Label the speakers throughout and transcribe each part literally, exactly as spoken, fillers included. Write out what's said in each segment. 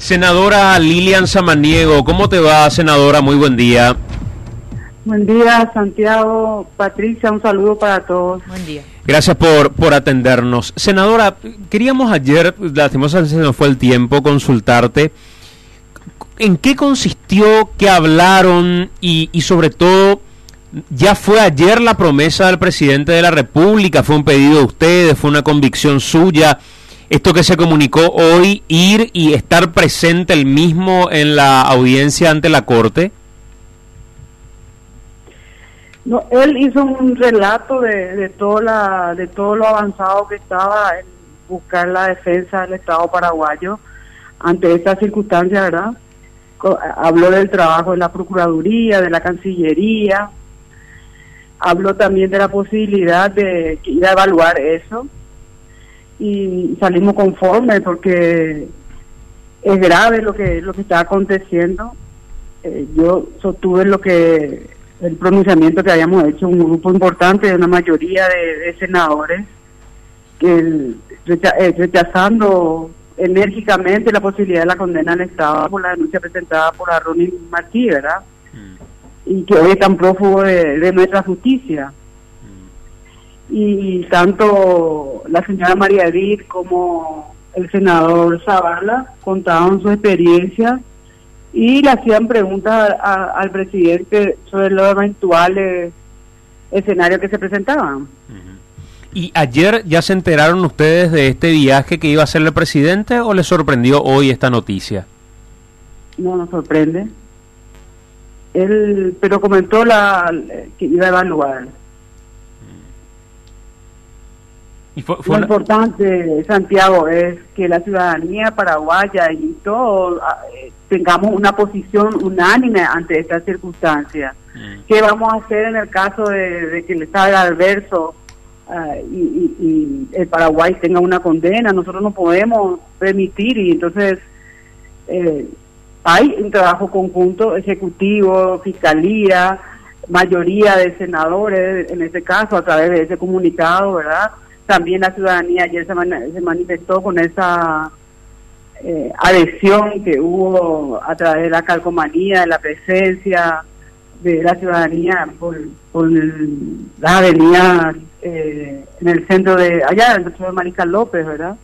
Speaker 1: Senadora Lilian Samaniego, ¿cómo te va, senadora? Muy buen día.
Speaker 2: Buen día, Santiago, Patricia, un saludo para todos.
Speaker 3: Buen día.
Speaker 1: Gracias por, por atendernos. Senadora, queríamos ayer, lastimosamente se nos fue el tiempo, consultarte en qué consistió, qué hablaron y, y sobre todo, ya fue ayer la promesa del presidente de la República, fue un pedido de ustedes, fue una convicción suya. Esto que se comunicó hoy, ir y estar presente el mismo en la audiencia ante la Corte.
Speaker 2: No, él hizo un relato de, de todo la de todo lo avanzado que estaba en buscar la defensa del Estado paraguayo ante esta circunstancia, ¿verdad? Habló del trabajo de la Procuraduría, de la Cancillería, habló también de la posibilidad de ir a evaluar eso. Y salimos conformes porque es grave lo que lo que está aconteciendo. Eh, yo sostuve lo que el pronunciamiento que habíamos hecho un grupo importante de una mayoría de, de senadores que el, recha, eh, rechazando enérgicamente la posibilidad de la condena al Estado por la denuncia presentada por Ronnie Martí, ¿verdad? Mm. Y que hoy es tan prófugo de, de nuestra justicia. Y tanto la señora María Edith como el senador Zavala contaban su experiencia y le hacían preguntas a, a, al presidente sobre los eventuales escenarios que se presentaban.
Speaker 1: Uh-huh. ¿Y ayer ya se enteraron ustedes de este viaje que iba a hacer el presidente o les sorprendió hoy esta noticia?
Speaker 2: No nos sorprende. Él, pero comentó la que iba a evaluar.
Speaker 1: Y fue, fue
Speaker 2: Lo
Speaker 1: una...
Speaker 2: importante, Santiago, es que la ciudadanía paraguaya y todos eh, tengamos una posición unánime ante esta circunstancia. Mm. ¿Qué vamos a hacer en el caso de, de que el Estado adverso uh, y, y, y el Paraguay tenga una condena? Nosotros no podemos permitir, y entonces eh, hay un trabajo conjunto, ejecutivo, fiscalía, mayoría de senadores, en este caso, a través de ese comunicado, ¿verdad? También la ciudadanía ayer se, man, se manifestó con esa eh, adhesión que hubo a través de la calcomanía, de la presencia de la ciudadanía por, por las avenidas eh, en el centro de, allá, en el centro de Mariscal López, ¿verdad?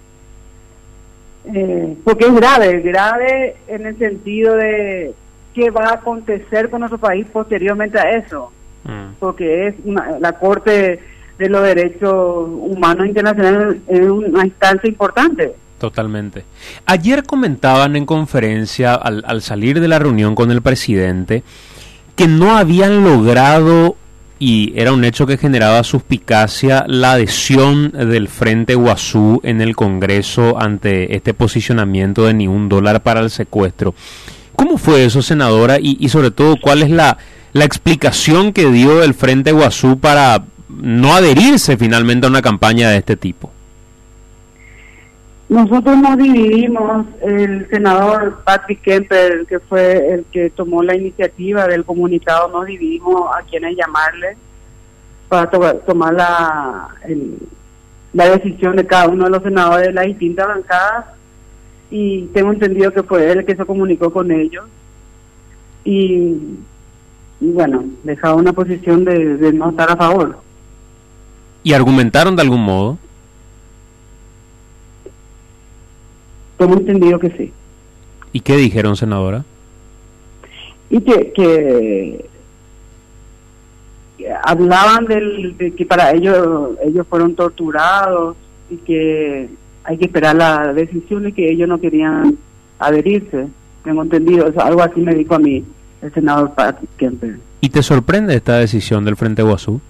Speaker 2: Eh, porque es grave, grave en el sentido de qué va a acontecer con nuestro país posteriormente a eso, mm. porque es una, la Corte de los Derechos Humanos Internacionales es una instancia importante.
Speaker 1: Totalmente. Ayer comentaban en conferencia, al, al salir de la reunión con el presidente, que no habían logrado, y era un hecho que generaba suspicacia, la adhesión del Frente Guazú en el Congreso ante este posicionamiento de ni un dólar para el secuestro. ¿Cómo fue eso, senadora? Y, y sobre todo, ¿cuál es la, la explicación que dio el Frente Guazú para no adherirse finalmente a una campaña de este tipo?
Speaker 2: Nosotros nos dividimos. El senador Patrick Kemper, que fue el que tomó la iniciativa del comunicado, nos dividimos a quienes llamarle para to tomar la, el, la decisión de cada uno de los senadores de las distintas bancadas, y tengo entendido que fue él el que se comunicó con ellos y, y bueno, dejaba una posición de, de no estar a favor.
Speaker 1: ¿Y argumentaron de algún modo?
Speaker 2: Tengo entendido que sí.
Speaker 1: ¿Y qué dijeron, senadora?
Speaker 2: Y que, que, que hablaban del, de que para ellos ellos fueron torturados y que hay que esperar la decisión y que ellos no querían adherirse. Tengo entendido, eso, algo así me dijo a mí el senador Patrick Kemper.
Speaker 1: ¿Y te sorprende esta decisión del Frente Guazú?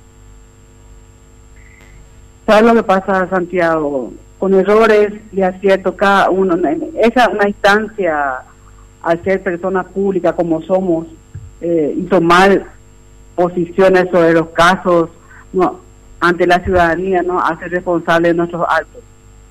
Speaker 2: ¿Sabes lo que pasa, Santiago? Con errores y aciertos cada uno. Esa es una instancia, al ser personas públicas como somos, eh, y tomar posiciones sobre los casos, no, ante la ciudadanía, no hace responsable de nuestros actos.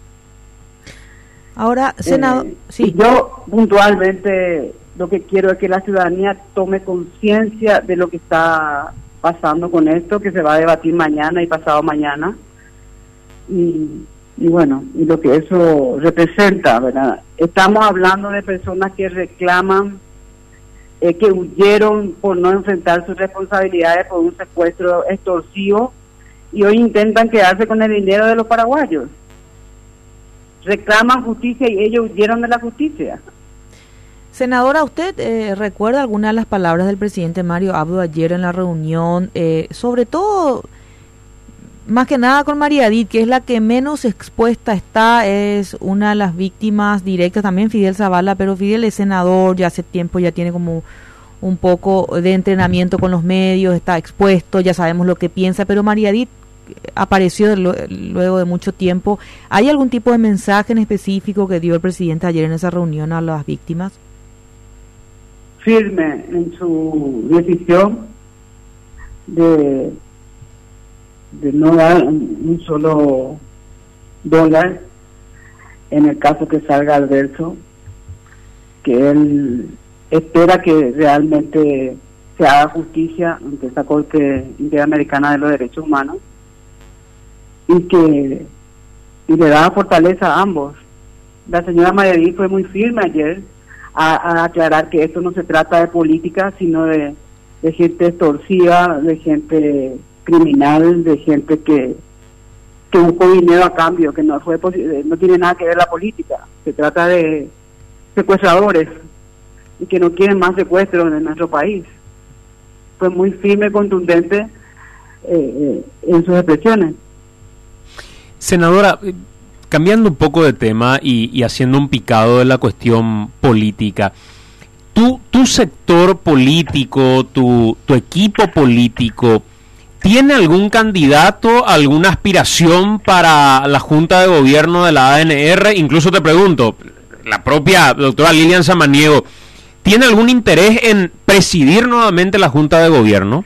Speaker 3: Ahora, senador,
Speaker 2: eh,
Speaker 3: sí.
Speaker 2: Yo puntualmente lo que quiero es que la ciudadanía tome conciencia de lo que está pasando con esto, que se va a debatir mañana y pasado mañana. Y y bueno, y lo que eso representa, ¿verdad? Estamos hablando de personas que reclaman, eh, que huyeron por no enfrentar sus responsabilidades por un secuestro extorsivo y hoy intentan quedarse con el dinero de los paraguayos. Reclaman justicia y ellos huyeron de la justicia.
Speaker 3: Senadora, ¿usted eh, recuerda alguna de las palabras del presidente Mario Abdo ayer en la reunión? Eh, sobre todo, más que nada con María Edith, que es la que menos expuesta está, es una de las víctimas directas, también Fidel Zavala, pero Fidel es senador, ya hace tiempo ya tiene como un poco de entrenamiento con los medios, está expuesto, ya sabemos lo que piensa, pero María Edith apareció lo, luego de mucho tiempo. ¿Hay algún tipo de mensaje en específico que dio el presidente ayer en esa reunión a las víctimas?
Speaker 2: Firme en su decisión de, de no dar un, un solo dólar en el caso que salga adverso, que él espera que realmente se haga justicia ante esta Corte Interamericana de los Derechos Humanos y que y le da fortaleza a ambos. La señora Mayadí fue muy firme ayer a, a aclarar que esto no se trata de política, sino de, de gente extorsiva, de gente criminal, de gente que que buscó dinero a cambio, que no fue no tiene nada que ver la política. Se trata de secuestradores y que no quieren más secuestros en nuestro país. Fue muy firme, contundente eh, eh, en sus expresiones.
Speaker 1: Senadora, cambiando un poco de tema y, y haciendo un picado de la cuestión política, ¿tu, tu sector político, tu, tu equipo político, tiene algún candidato, alguna aspiración para la Junta de Gobierno de la A N R? Incluso te pregunto, la propia doctora Lilian Samaniego, ¿tiene algún interés en presidir nuevamente la Junta de Gobierno?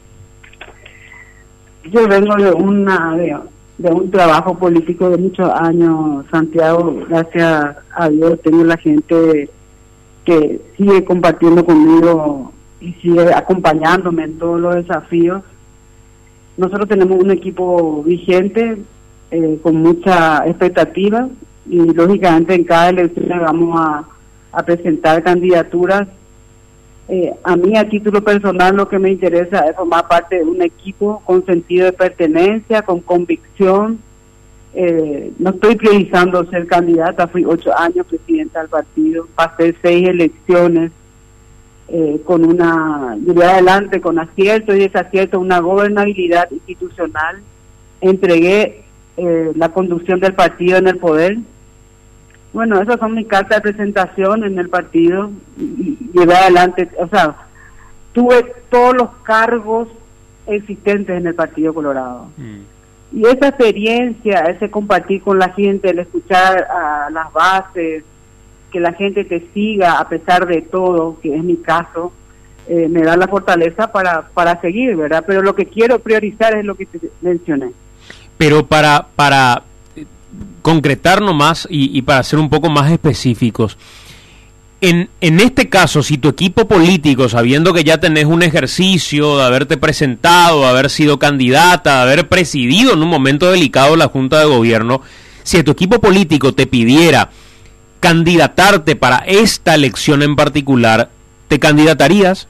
Speaker 2: Yo vengo de una de, de un trabajo político de muchos años, Santiago. Gracias a Dios tengo la gente que sigue compartiendo conmigo y sigue acompañándome en todos los desafíos. Nosotros tenemos un equipo vigente, eh, con mucha expectativa, y lógicamente en cada elección vamos a, a presentar candidaturas. Eh, a mí, a título personal, lo que me interesa es formar parte de un equipo con sentido de pertenencia, con convicción. Eh, no estoy priorizando ser candidata, fui ocho años presidenta del partido, pasé seis elecciones, eh, con una, llevé adelante con aciertos y desaciertos, una gobernabilidad institucional. Entregué eh, la conducción del partido en el poder. Bueno, esas son mis cartas de presentación en el partido, y llevé adelante, o sea, tuve todos los cargos existentes en el Partido Colorado. Mm. Y esa experiencia, ese compartir con la gente, el escuchar a las bases, que la gente te siga a pesar de todo, que es mi caso, eh, me da la fortaleza para, para seguir, ¿verdad? Pero lo que quiero priorizar es lo que te mencioné.
Speaker 1: Pero para... para... concretar nomás y, y para ser un poco más específicos, en, en este caso, si tu equipo político, sabiendo que ya tenés un ejercicio de haberte presentado, de haber sido candidata, de haber presidido en un momento delicado la Junta de Gobierno, si tu equipo político te pidiera candidatarte para esta elección en particular, ¿te candidatarías?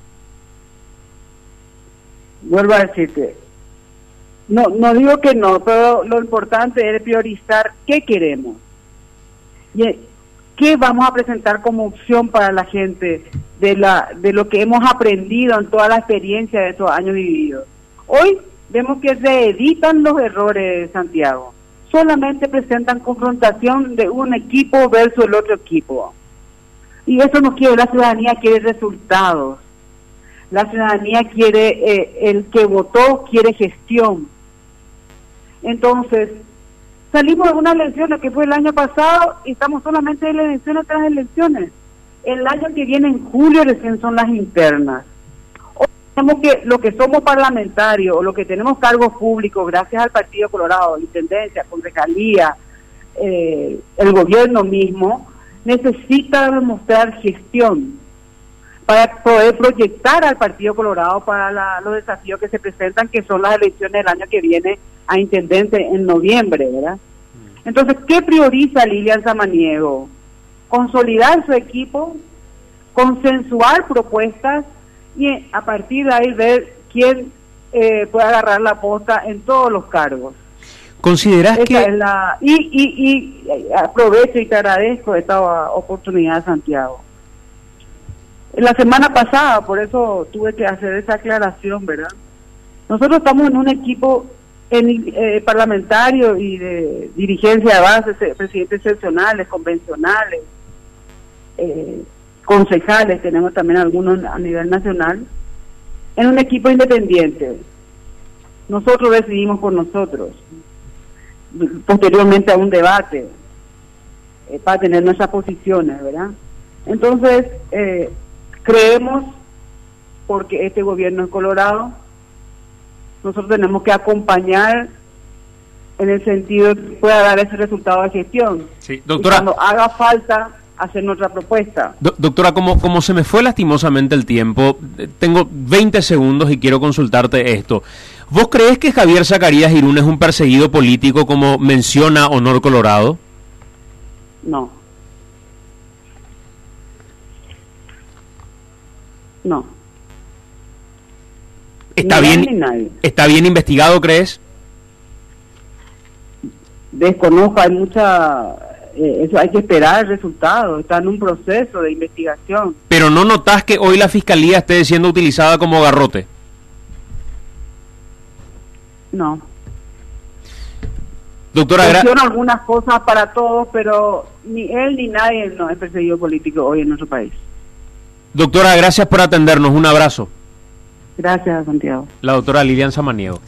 Speaker 2: Vuelvo a decirte, No, no digo que no, pero lo importante es priorizar qué queremos y qué vamos a presentar como opción para la gente de la de lo que hemos aprendido en toda la experiencia de estos años vividos. Hoy vemos que se editan los errores, Santiago. Solamente presentan confrontación de un equipo versus el otro equipo. Y eso no quiere, la ciudadanía quiere resultados. La ciudadanía quiere, eh, el que votó quiere gestión. Entonces, salimos de unas elecciones que fue el año pasado y estamos solamente en elecciones tras elecciones. El año que viene, en julio, recién son las internas. Hoy tenemos que, lo que somos parlamentarios o lo que tenemos cargos públicos, gracias al Partido Colorado, Intendencia, Concejalía, eh, el gobierno mismo, necesita demostrar gestión para poder proyectar al Partido Colorado para la, los desafíos que se presentan, que son las elecciones del año que viene a intendente en noviembre, ¿verdad? Entonces, ¿qué prioriza Lilian Samaniego? Consolidar su equipo, consensuar propuestas y a partir de ahí ver quién eh, puede agarrar la posta en todos los cargos.
Speaker 1: ¿Considerás
Speaker 2: Esa
Speaker 1: que...?
Speaker 2: Es la, y, y, y aprovecho y te agradezco esta oportunidad, Santiago. La semana pasada, por eso tuve que hacer esa aclaración, ¿verdad? Nosotros estamos en un equipo en, eh, parlamentario y de dirigencia de base, presidentes seccionales, convencionales, eh, concejales, tenemos también algunos a nivel nacional, en un equipo independiente. Nosotros decidimos por nosotros, posteriormente a un debate, eh, para tener nuestras posiciones, ¿verdad? Entonces, eh, creemos, porque este gobierno es Colorado, nosotros tenemos que acompañar en el sentido de que pueda dar ese resultado de gestión.
Speaker 1: Sí, doctora.
Speaker 2: Y cuando haga falta hacer nuestra propuesta.
Speaker 1: Do, doctora, como, como se me fue lastimosamente el tiempo, tengo veinte segundos y quiero consultarte esto. ¿Vos crees que Javier Zacarías Irún es un perseguido político como menciona Honor Colorado?
Speaker 2: No. No.
Speaker 1: ¿Está
Speaker 2: Ni
Speaker 1: bien,
Speaker 2: él ni nadie.
Speaker 1: ¿Está bien investigado, crees?
Speaker 2: Desconozco, hay mucha... Eh, eso hay que esperar el resultado, está en un proceso de investigación.
Speaker 1: Pero ¿no notás que hoy la fiscalía esté siendo utilizada como garrote?
Speaker 2: No.
Speaker 1: Doctora, gra-
Speaker 2: Menciono algunas cosas para todos, pero ni él ni nadie no es perseguido político hoy en nuestro país.
Speaker 1: doctora, gracias por atendernos. Un abrazo.
Speaker 2: Gracias, Santiago.
Speaker 1: La doctora Lilian Samaniego.